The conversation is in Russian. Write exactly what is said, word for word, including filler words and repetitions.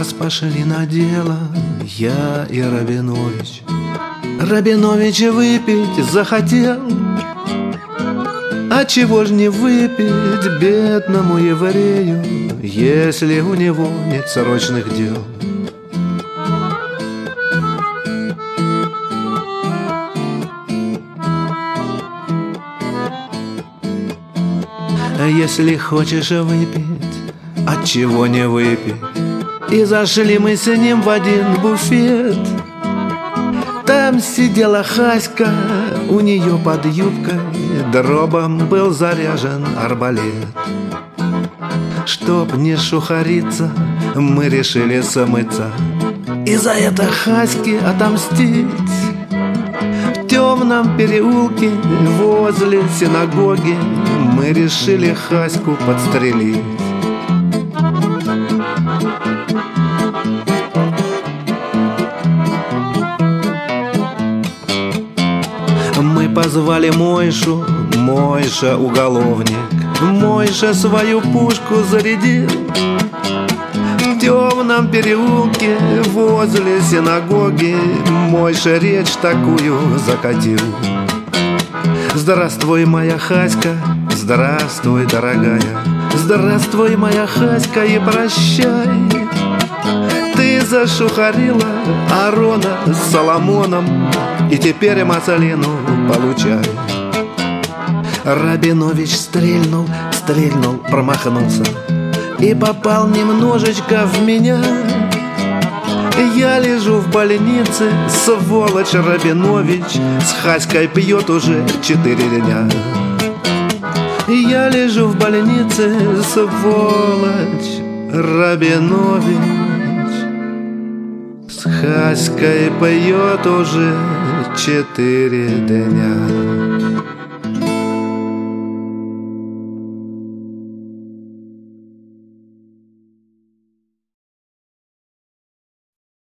раз пошли на дело я и Рабинович. Рабинович выпить захотел, а чего ж не выпить бедному еврею, если у него нет срочных дел? Если хочешь выпить, отчего не выпить? И зашли мы с ним в один буфет. Там сидела Хаська, у нее под юбкой дробом был заряжен арбалет. Чтоб не шухариться, мы решили смыться и за это Хаське отомстить. В темном переулке возле синагоги мы решили Хаську подстрелить. Мы позвали Мойшу, Мойша уголовник, Мойша свою пушку зарядил. В темном переулке возле синагоги Мойша речь такую закатил: здравствуй, моя Хаська, здравствуй, дорогая, здравствуй, моя Хаська, и прощай. Ты зашухарила Арона с Соломоном, и теперь Мацалину получай. Рабинович стрельнул, стрельнул, промахнулся и попал немножечко в меня. Я лежу в больнице, сволочь Рабинович с Хаськой пьет уже четыре дня. Я лежу в больнице, сволочь Рабинович с Хаськой пьет уже четыре дня.